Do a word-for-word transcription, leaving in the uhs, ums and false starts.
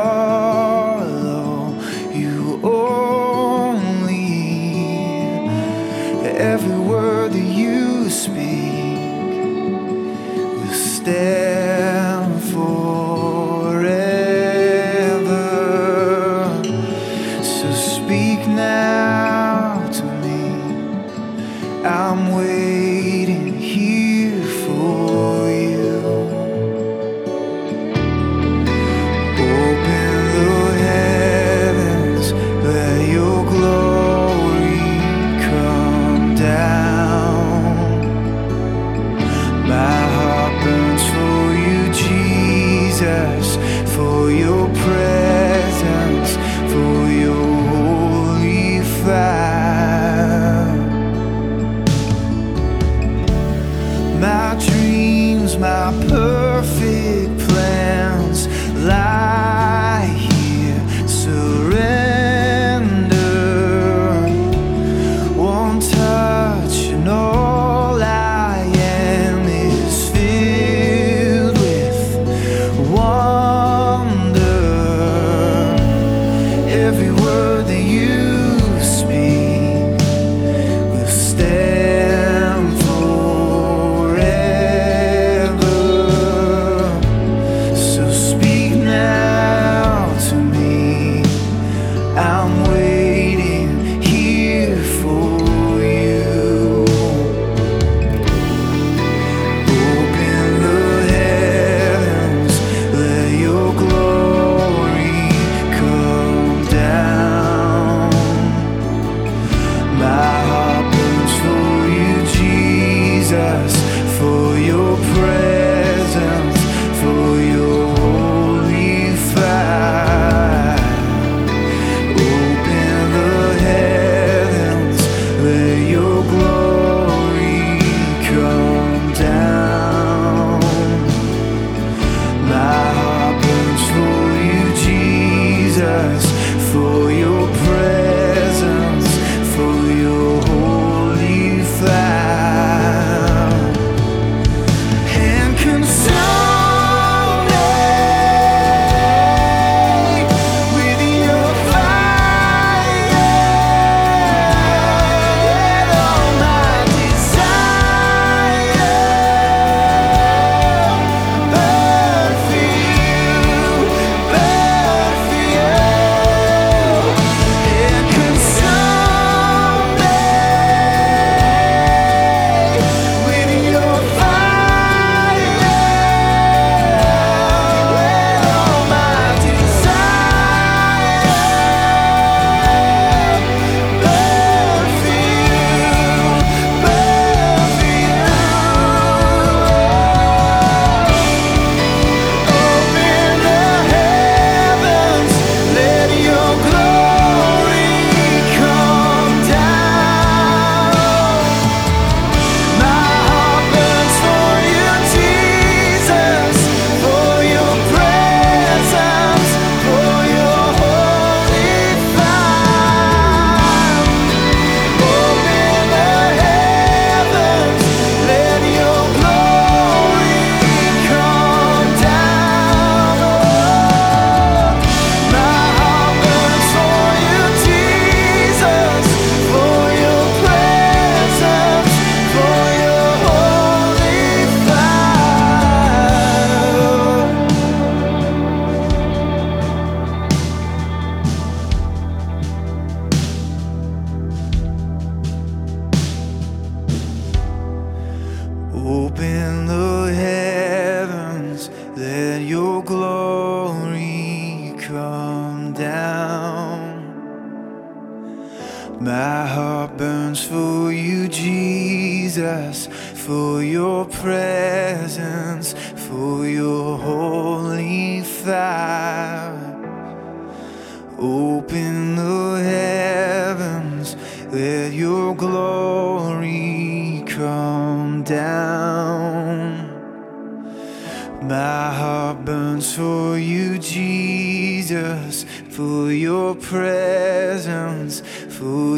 follow you only. Every word that you speak will stand forever. So speak now to me. I'm waiting here for you. Open the heavens, let your glory come down. My heart burns for you, Jesus, for your presence, for your holy fire. My dreams, my perfect plans lie here, surrender. One touch and all I am is filled with wonder. Every word that you speak will stand forever. So speak now to me. I'm waiting here for you. Open the heavens, let your glory come down. My heart burns for you, Jesus, for your presence, for your holy fire. Open the heavens, let your glory come down. My heart burns for you, Jesus, for your presence, for your holy fire. And consume me with your fire. Let all my desire burn for you, burn for you. And consume me with your fire. Let all my desire burn for you, burn for you. Open the heavens, let your glory come down. My heart burns for you, Jesus, for your presence, for your holy fire. Open the heavens, let your glory come down. My heart burns for you, Jesus, for your presence, for your holy fire. Open the heavens, let your glory come down. My heart burns for you, Jesus, for your presence, for your holy fire. Open the heavens, let your glory come down. My heart burns for you, Jesus, for your presence, for